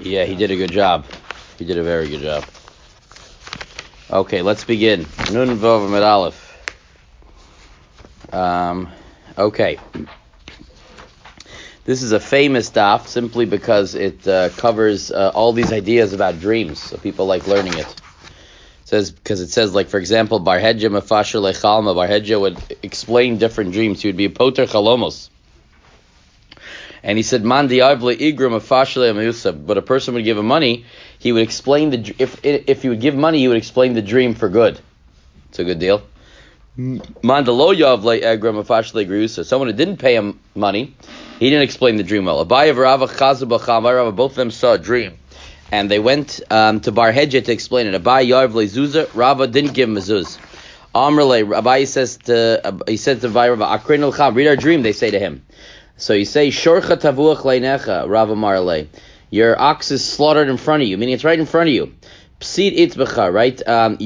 Yeah, he did a good job. He did a very good job. Okay, let's begin. Nun Vav Amud Aleph. Okay. This is a famous daf simply because it covers all these ideas about dreams, so people like learning it. Because it says, like, for example, Bar Hedja Mefasher Lechalma. Bar Hedja would explain different dreams. He would be a poter chalomos. And he said, Man diavle igram Mefasher Le'amiyusab. But a person would give him money, he would explain if he would give money, he would explain the dream for good. It's a good deal. Man delo yavle igram Mefasher Le'agriusa. Someone who didn't pay him money, he didn't explain the dream well. Abaye and Rava Chazu B'cham, both of them saw a dream. And they went to Bar Hedja to explain it. Abaye Yarv Le'zuzah, Rava didn't give him a zuz. Amrle, Abaye said to Abaye Rava, Akrin al-Cham, read our dream, they say to him. So you say, Shorcha tavuach leinecha, Rava Marle. Your ox is slaughtered in front of you, meaning it's right in front of you. Psid itzbecha, right?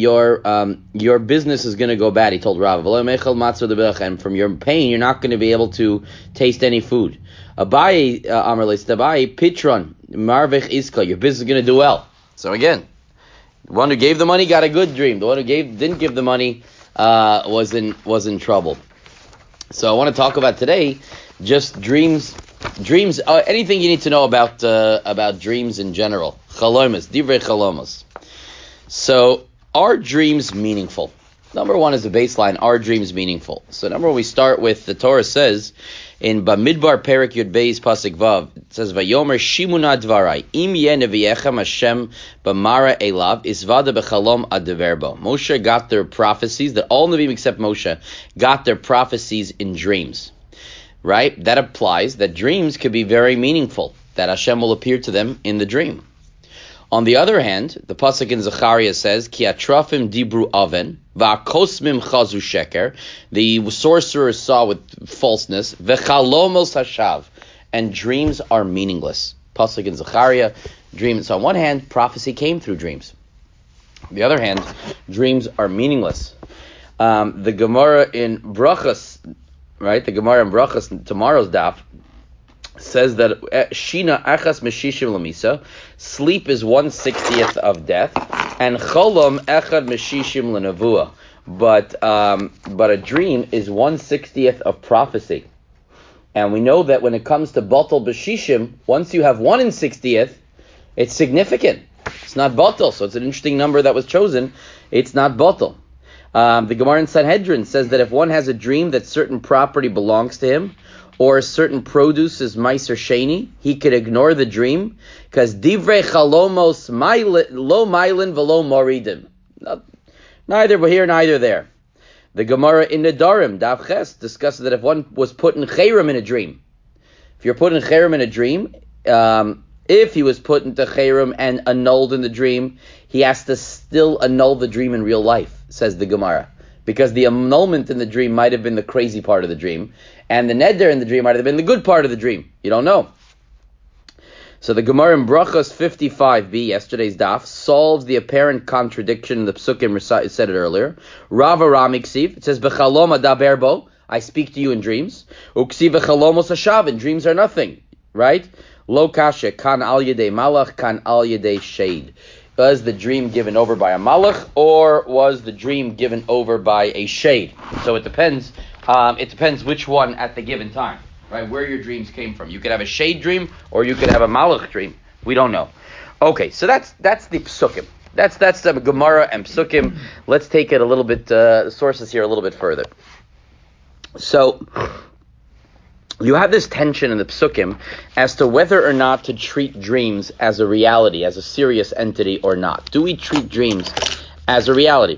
Your business is going to go bad, he told Rava. And from your pain, you're not going to be able to taste any food. Abaye, Amrle, Abaye, Pitron, Marvich Iska, your business is going to do well. So again, the one who gave the money got a good dream. The one who didn't give the money was in trouble. So I want to talk about today just dreams, anything you need to know about dreams in general. Chalomas, divrei chalomos. So are dreams meaningful? Number one is the baseline, are dreams meaningful? So number one, we start with, the Torah says, in Bamidbar Perek Yud Beis Pasuk Vav, it says, Vayomer Shimuna Dvarai, Im Yeh Neviechem Hashem B'mara Elav, Isvada B'chalom Adverbo. Moshe got their prophecies, that all Nevi'im except Moshe got their prophecies in dreams. Right? That applies that dreams could be very meaningful, that Hashem will appear to them in the dream. On the other hand, the pasuk in Zechariah says, Ki atrafim dibru aven, va'akosmim chazu sheker, the sorcerers saw with falseness, v'chalomos hashav, and dreams are meaningless. Pasuk in Zechariah, dreams. So on one hand, prophecy came through dreams. On the other hand, dreams are meaningless. The Gemara in Brachas, right? The Gemara in Brachas, tomorrow's daf, says that Shina Achas Meshishim Lamisa, sleep is 1/60th of death, and Cholom Echad Meshishim Lenavua, but a dream is 1/60th of prophecy. And we know that when it comes to Batal Beshishim, once you have 1 in 60th, it's significant. It's not Batal, so it's an interesting number that was chosen. It's not Batal. The Gemara in Sanhedrin says that if one has a dream that certain property belongs to him, or a certain produce is Meiser Sheni, he could ignore the dream, because Divrei Chalomos lo Mailin velo Moridim. Neither here, neither there. The Gemara in Nedarim, Daf Ches, discusses that if one was put in Cherem in a dream, if you're put in Cherem in a dream, if he was put into Cherem and annulled in the dream, he has to still annul the dream in real life, says the Gemara. Because the annulment in the dream might have been the crazy part of the dream, and the neder in the dream might have been the good part of the dream. You don't know. So the Gemara in Brachos 55b, yesterday's daf, solves the apparent contradiction in the Psukim, said it earlier. Rava Ramiksiv, it says, B'chalom adaber bo, I speak to you in dreams. Uksiv b'chalomos hashav, and dreams are nothing. Right? Lo kasha, kan al yedei malach, kan al yedei shade. Was the dream given over by a malach, or was the dream given over by a shade? So it depends. It depends which one at the given time, right? Where your dreams came from. You could have a shade dream, or you could have a malach dream. We don't know. Okay, so that's the psukim. That's the Gemara and psukim. Let's take it a little bit. Sources here a little bit further. So you have this tension in the psukim as to whether or not to treat dreams as a reality, as a serious entity or not. Do we treat dreams as a reality?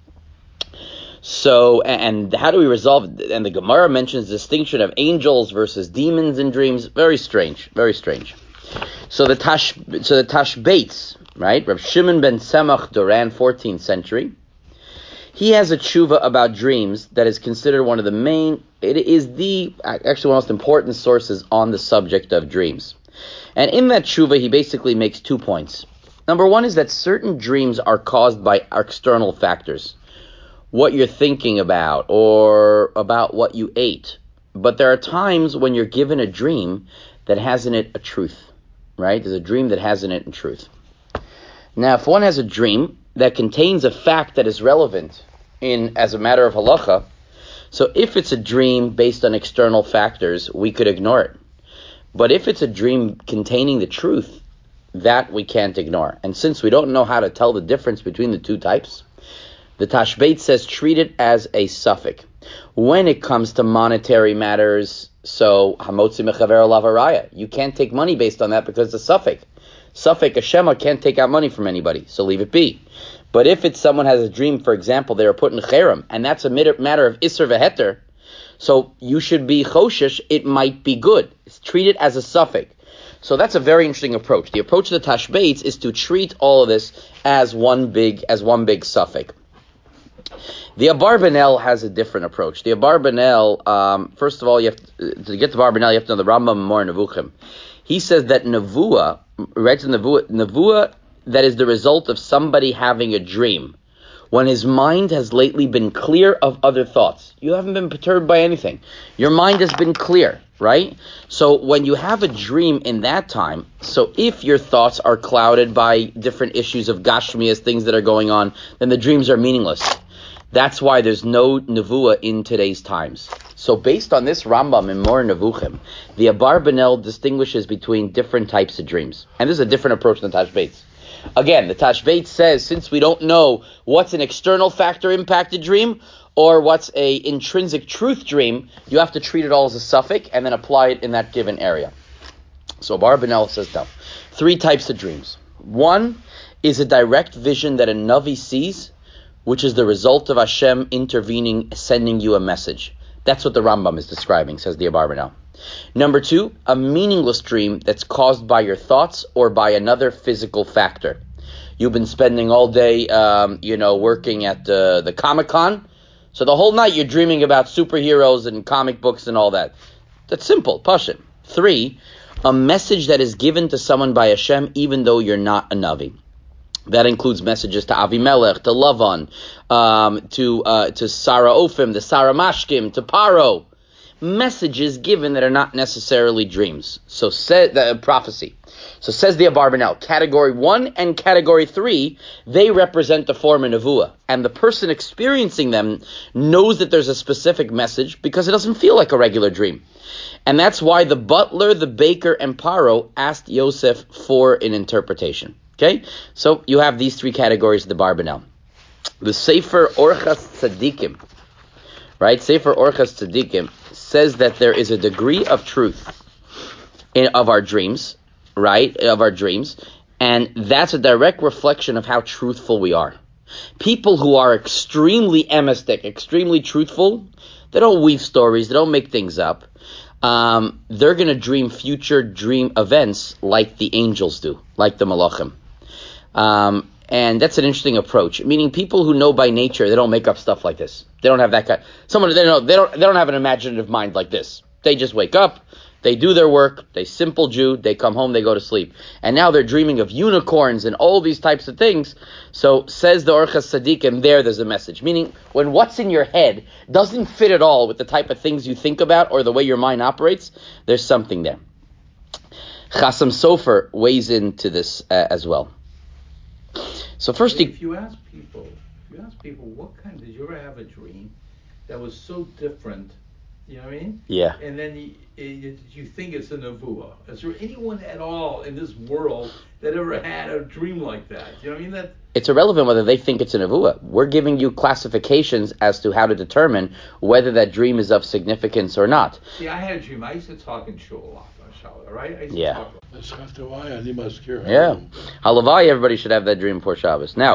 So, and how do we resolve it? And the Gemara mentions the distinction of angels versus demons in dreams. Very strange, very strange. So the Tashbates, right? Rav Shimon ben Semach Doran, 14th century. He has a tshuva about dreams that is considered one of the main, it is actually one of the most important sources on the subject of dreams. And in that tshuva, he basically makes 2 points. Number one is that certain dreams are caused by external factors. What you're thinking about, or about what you ate. But there are times when you're given a dream that has in it a truth. right? There's a dream that has in it in truth. Now, if one has a dream that contains a fact that is relevant as a matter of halacha, so if it's a dream based on external factors, we could ignore it. But if it's a dream containing the truth, that we can't ignore. And since we don't know how to tell the difference between the two types, the Tashbeit says treat it as a suffix. When it comes to monetary matters, so hamotzi mechaver alav haraya, you can't take money based on that because it's a suffix. Suffix, a shema, can't take out money from anybody, so leave it be. But if it's someone has a dream, for example, they are put in cherem, and that's a matter of isser v'heter, so you should be choshesh, it might be good. Treat it as a suffix. So that's a very interesting approach. The approach of the Tashbeitz is to treat all of this as one big suffix. The Abarbanel has a different approach. The Abarbanel, first of all, you have to get to Abarbanel, you have to know the Rambam more Nevuchim. He says that Nevuah, writes in Nevuah that is the result of somebody having a dream, when his mind has lately been clear of other thoughts. You haven't been perturbed by anything. Your mind has been clear, right? So when you have a dream in that time, so if your thoughts are clouded by different issues of gashmias, things that are going on, then the dreams are meaningless. That's why there's no nevuah in today's times. So based on this Rambam in Mor Nevuchim, the Abarbanel distinguishes between different types of dreams. And this is a different approach than Tashbeitz. Again, the Tashbeitz says, since we don't know what's an external factor impacted dream or what's a intrinsic truth dream, you have to treat it all as a suffix and then apply it in that given area. So Abarbanel says no. 3 types of dreams. One is a direct vision that a Navi sees, which is the result of Hashem intervening, sending you a message. That's what the Rambam is describing, says the Abarbanel. Number 2, a meaningless dream that's caused by your thoughts or by another physical factor. You've been spending all day, working at the Comic-Con, so the whole night you're dreaming about superheroes and comic books and all that. That's simple, pashut. 3, a message that is given to someone by Hashem even though you're not a Navi. That includes messages to Avimelech, to Lavan, to Sarah Ophim, to Sarah Mashkim, to Paro. Messages given that are not necessarily dreams. So said the prophecy. So says the Abarbanel, category 1 and category 3, they represent the form of nevuah. And the person experiencing them knows that there's a specific message because it doesn't feel like a regular dream. And that's why the butler, the baker, and Paro asked Yosef for an interpretation. Okay? So you have these 3 categories of the Abarbanel. The Sefer Orchas Tzadikim, right? Sefer Orchas Tzadikim says that there is a degree of truth of our dreams, right? Of our dreams. And that's a direct reflection of how truthful we are. People who are extremely emistic, extremely truthful, they don't weave stories, they don't make things up. They're going to dream future dream events like the angels do, like the Malachim. And that's an interesting approach. Meaning, people who know by nature, they don't make up stuff like this. They don't have that kind. They don't have an imaginative mind like this. They just wake up, they do their work, they simple Jew, they come home, they go to sleep. And now they're dreaming of unicorns and all these types of things. So says the Orchas Tzadikim, there's a message. Meaning, when what's in your head doesn't fit at all with the type of things you think about or the way your mind operates, there's something there. Chassam Sofer weighs into this as well. So first, if you ask people, what kind, did you ever have a dream that was so different? You know what I mean? Yeah. And then you think it's a nevuah. Is there anyone at all in this world that ever had a dream like that? You know what I mean? It's irrelevant whether they think it's a nevuah. We're giving you classifications as to how to determine whether that dream is of significance or not. See, I had a dream. I used to talk in shul a lot on Shabbat, right? I used to talk. Yeah. Halavai, everybody should have that dream before Shabbos. Now,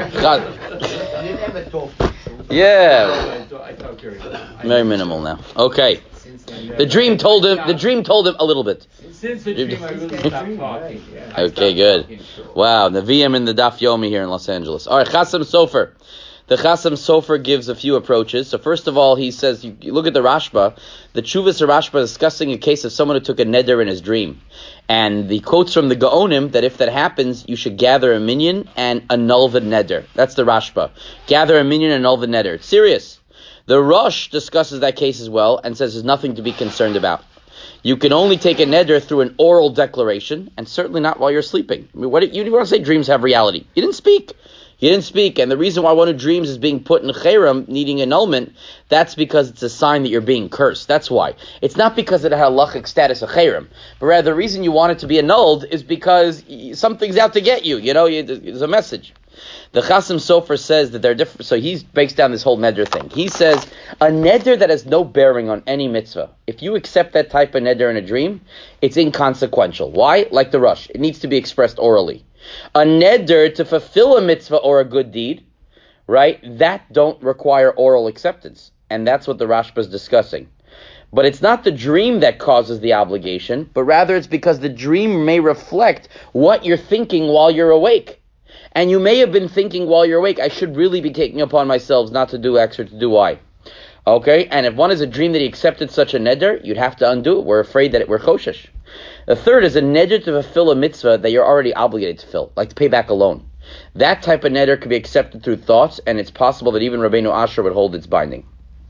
yeah. I talk very minimal now. Okay. The dream told him a little bit. Since the dream, I really stopped talking. Yeah, okay, good. Wow, Nevi'im in the Daf Yomi here in Los Angeles. All right, Chassam Sofer. The Chassam Sofer gives a few approaches. So first of all, he says, you look at the Rashba. The Chuvas of Rashba is discussing a case of someone who took a neder in his dream. And the quotes from the Gaonim that if that happens, you should gather a minyan and annul the neder. That's the Rashba. Gather a minyan and annul the neder. It's serious. The Rosh discusses that case as well and says there's nothing to be concerned about. You can only take a neder through an oral declaration, and certainly not while you're sleeping. I mean, you want to say dreams have reality? You didn't speak. You didn't speak, and the reason why one who dreams is being put in cherem, needing annulment, that's because it's a sign that you're being cursed. That's why. It's not because it had a halachic status of cherem, but rather the reason you want it to be annulled is because something's out to get you. There's a message. The Chasam Sofer says that they're different. So he breaks down this whole neder thing. He says a neder that has no bearing on any mitzvah. If you accept that type of neder in a dream, it's inconsequential. Why? Like the rush, it needs to be expressed orally. A neder to fulfill a mitzvah or a good deed, right? That don't require oral acceptance, and that's what the Rashba is discussing. But it's not the dream that causes the obligation, but rather it's because the dream may reflect what you're thinking while you're awake. And you may have been thinking while you're awake, I should really be taking upon myself not to do X or to do Y. Okay? And if one is a dream that he accepted such a neder, you'd have to undo it. We're afraid that we're choshesh. The third is a neder to fulfill a mitzvah that you're already obligated to fill, like to pay back a loan. That type of neder could be accepted through thoughts, and it's possible that even Rabbeinu Asher would hold its binding.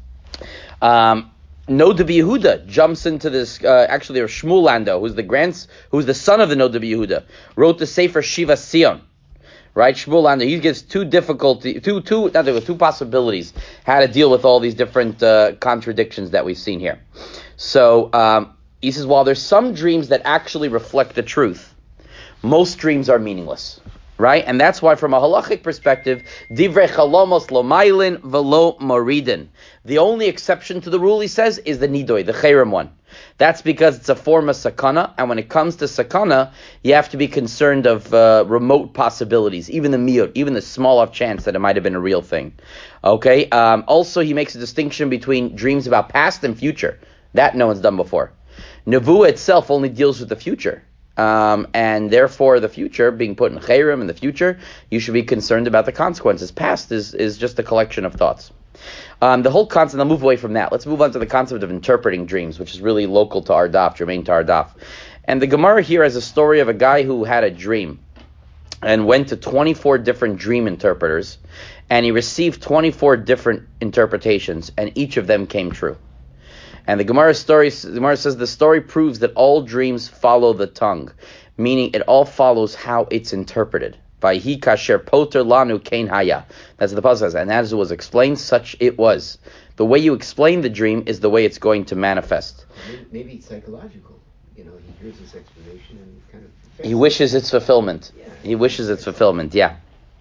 No D'Bi Yehuda jumps into this. Actually, Shmuel Lando, who's the son of the No D'Bi Yehuda, wrote the Sefer Shiva Sion. Right, Shmuel Lando, he gives two possibilities how to deal with all these different contradictions that we've seen here. So he says, while there's some dreams that actually reflect the truth, most dreams are meaningless. Right, and that's why, from a halachic perspective, divrei chalomos lo mailin velo moridin. The only exception to the rule, he says, is the nidoi, the cherem one. That's because it's a form of sakana, and when it comes to sakana, you have to be concerned of remote possibilities, even the miyut, even the small of chance that it might have been a real thing. Okay. Also, he makes a distinction between dreams about past and future. That no one's done before. Nevuah itself only deals with the future. And therefore the future, being put in cherem in the future, you should be concerned about the consequences. Past is just a collection of thoughts. The whole concept, I'll move away from that. Let's move on to the concept of interpreting dreams, which is really local to our daf, germane to our daf. And the Gemara here has a story of a guy who had a dream and went to 24 different dream interpreters, and he received 24 different interpretations, and each of them came true. And the Gemara says the story proves that all dreams follow the tongue, meaning it all follows how it's interpreted. Vayhi kasher poter lanu kein haya. That's what the pasuk says, and as it was explained, such it was. The way you explain the dream is the way it's going to manifest. Maybe it's psychological. He hears this explanation and kind of... He wishes its fulfillment. Yeah. He wishes its fulfillment, yeah.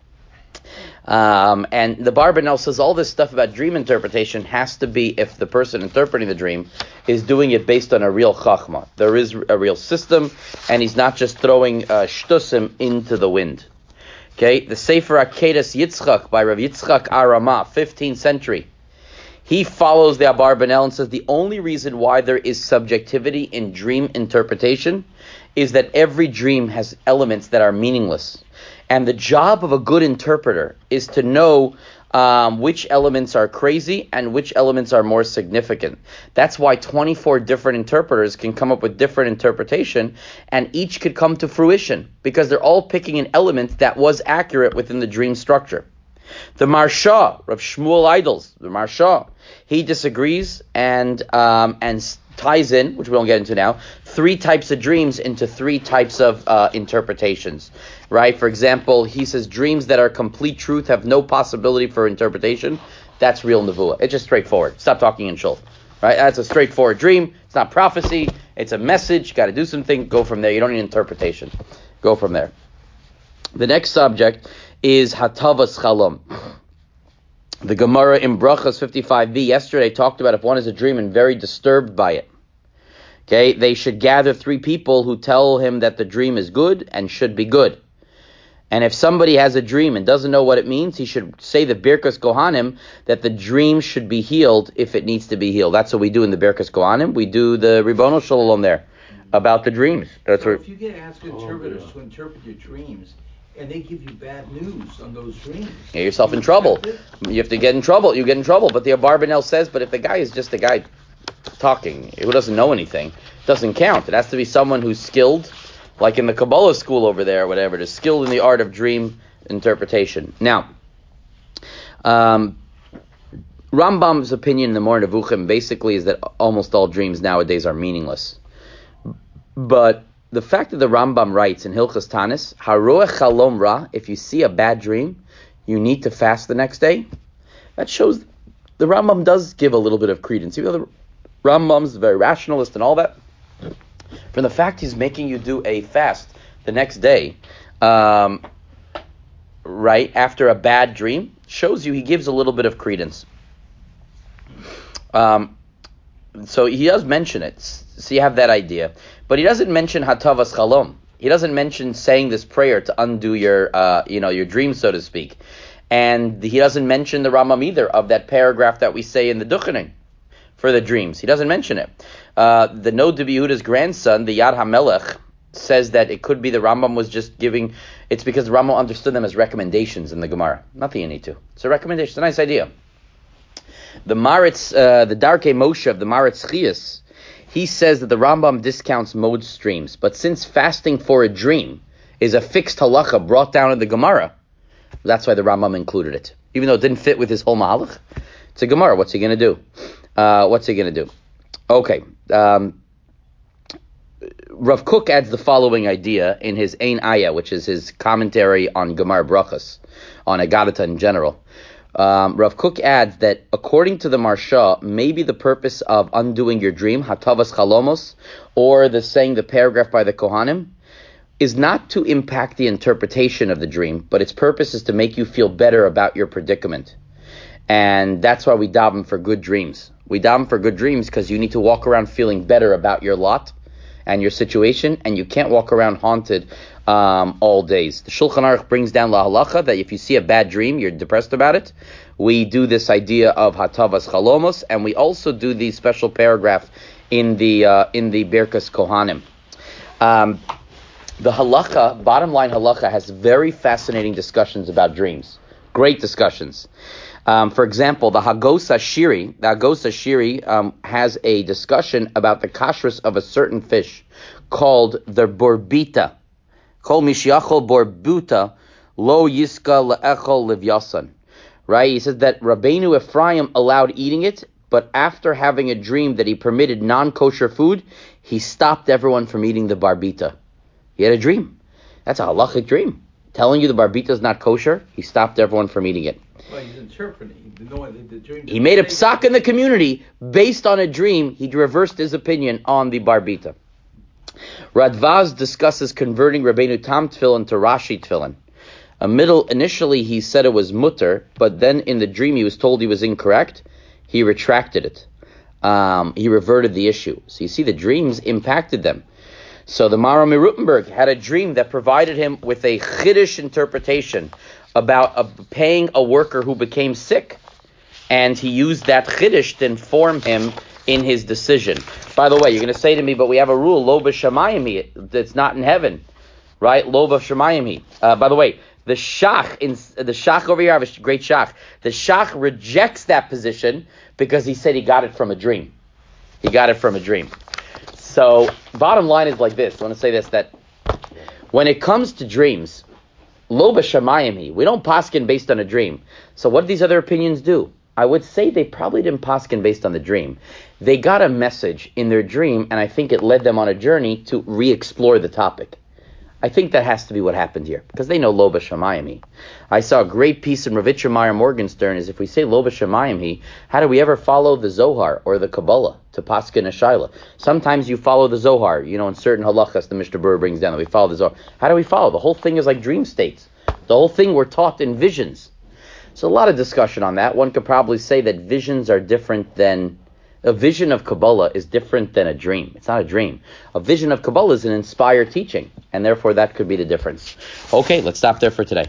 And the Barbanel says all this stuff about dream interpretation has to be if the person interpreting the dream is doing it based on a real chachma. There is a real system, and he's not just throwing shtusim into the wind. Okay, the Sefer Akedas Yitzchak by Rav Yitzchak Arama, 15th century. He follows the Abarbanel and says the only reason why there is subjectivity in dream interpretation is that every dream has elements that are meaningless. And the job of a good interpreter is to know which elements are crazy and which elements are more significant. That's why 24 different interpreters can come up with different interpretation, and each could come to fruition because they're all picking an element that was accurate within the dream structure. The Marsha, Rav Shmuel Idols, the Marsha, he disagrees and ties in, which we won't get into now, 3 types of dreams into 3 types of interpretations, right? For example, he says dreams that are complete truth have no possibility for interpretation. That's real nevuah. It's just straightforward. Stop talking in shul, right? That's a straightforward dream. It's not prophecy. It's a message. You got to do something. Go from there. You don't need interpretation. Go from there. The next subject is hatavas chalom. The Gemara in Brachas 55b yesterday talked about if one is a dream and very disturbed by it. Okay, they should gather 3 people who tell him that the dream is good and should be good. And if somebody has a dream and doesn't know what it means, he should say the Birkas Kohanim that the dream should be healed if it needs to be healed. That's what we do in the Birkas Kohanim. We do the Ribono Shalom there about the dreams. That's so if you get asked interpreters to interpret your dreams, and they give you bad news on those dreams, you get yourself in trouble. You have to get in trouble. You get in trouble. But the Abarbanel says, but if the guy is just a guy talking, who doesn't know anything, it doesn't count. It has to be someone who's skilled, like in the Kabbalah school over there or whatever, is skilled in the art of dream interpretation. Now, Rambam's opinion in the Moreh Nevuchim basically is that almost all dreams nowadays are meaningless. But the fact that the Rambam writes in Hilchas Tanis, Haroeh Chalom Ra, if you see a bad dream, you need to fast the next day. That shows the Rambam does give a little bit of credence. Even though the Rambam's very rationalist and all that, from the fact he's making you do a fast the next day, right after a bad dream, shows you he gives a little bit of credence. So he does mention it. So you have that idea. But he doesn't mention Hatavas Chalom. He doesn't mention saying this prayer to undo your dream, so to speak. And he doesn't mention the Rambam either of that paragraph that we say in the Duchening for the dreams. He doesn't mention it. The Nod Rabbi Yehuda's grandson, the Yad HaMelech, says that it could be the Rambam was just giving, it's because the Rambam understood them as recommendations in the Gemara. Nothing you need to. It's a recommendation. It's a nice idea. The Maritz, the Darkei Moshe of the Maritz Chias, he says that the Rambam discounts mode streams, but since fasting for a dream is a fixed halacha brought down in the Gemara, that's why the Rambam included it. Even though it didn't fit with his whole mahalach, it's a Gemara. What's he going to do? Okay. Rav Kook adds the following idea in his Ein Ayah, which is his commentary on Gemara Brachas, on Agadah in general. Rav Kook adds that according to the Marsha, maybe the purpose of undoing your dream, Hatavas Chalomos, or the saying the paragraph by the Kohanim, is not to impact the interpretation of the dream, but its purpose is to make you feel better about your predicament. And that's why we daven for good dreams. We daven for good dreams because you need to walk around feeling better about your lot and your situation, and you can't walk around haunted all days. The Shulchan Aruch brings down la halacha that if you see a bad dream, you're depressed about it. We do this idea of Hatavas Chalomos, and we also do the special paragraph in the Birkas Kohanim. The halacha, bottom line halacha, has very fascinating discussions about dreams. Great discussions. For example, the Hagos Ashiri has a discussion about the kashrus of a certain fish called the borbita. Kol mishyachol borbuta lo yiska le'echol livyasan. Right? He says that Rabbeinu Ephraim allowed eating it, but after having a dream that he permitted non-kosher food, he stopped everyone from eating the barbita. He had a dream. That's a halachic dream. Telling you the barbita is not kosher, he stopped everyone from eating it. Well, he's interpreting. The dream. He made a psak in the community based on a dream. He reversed his opinion on the barbita. Radvaz discusses converting Rabbeinu Tam tefillin to Rashi tefillin. Initially he said it was mutter, but then in the dream he was told he was incorrect. He retracted it. He reverted the issue. So you see, the dreams impacted them. So the Maharal Mirutenberg had a dream that provided him with a chiddush interpretation about paying a worker who became sick, and he used that chiddush to inform him in his decision. By the way, you're going to say to me, but we have a rule, lo b'shamayim, that's not in heaven, right? Lo b'shamayim. By the way, the shach over here, I have a great shach. The shach rejects that position because he said he got it from a dream. He got it from a dream. So, bottom line is like this. I want to say this, that when it comes to dreams, lo b'shamayim, we don't paskin based on a dream. So what do these other opinions do? I would say they probably didn't paskin based on the dream. They got a message in their dream, and I think it led them on a journey to re-explore the topic. I think that has to be what happened here, because they know lo b'shamayim. I saw a great piece in Ravitcher Meyer Morgenstern is if we say lo b'shamayim, how do we ever follow the Zohar or the Kabbalah to paskin a shaila? Sometimes you follow the Zohar, in certain halachas the Mishnah Berurah brings down that we follow the Zohar. How do we follow? The whole thing is like dream states. The whole thing we're taught in visions. So a lot of discussion on that. One could probably say that visions are different than... A vision of Kabbalah is different than a dream. It's not a dream. A vision of Kabbalah is an inspired teaching, and therefore that could be the difference. Okay, let's stop there for today.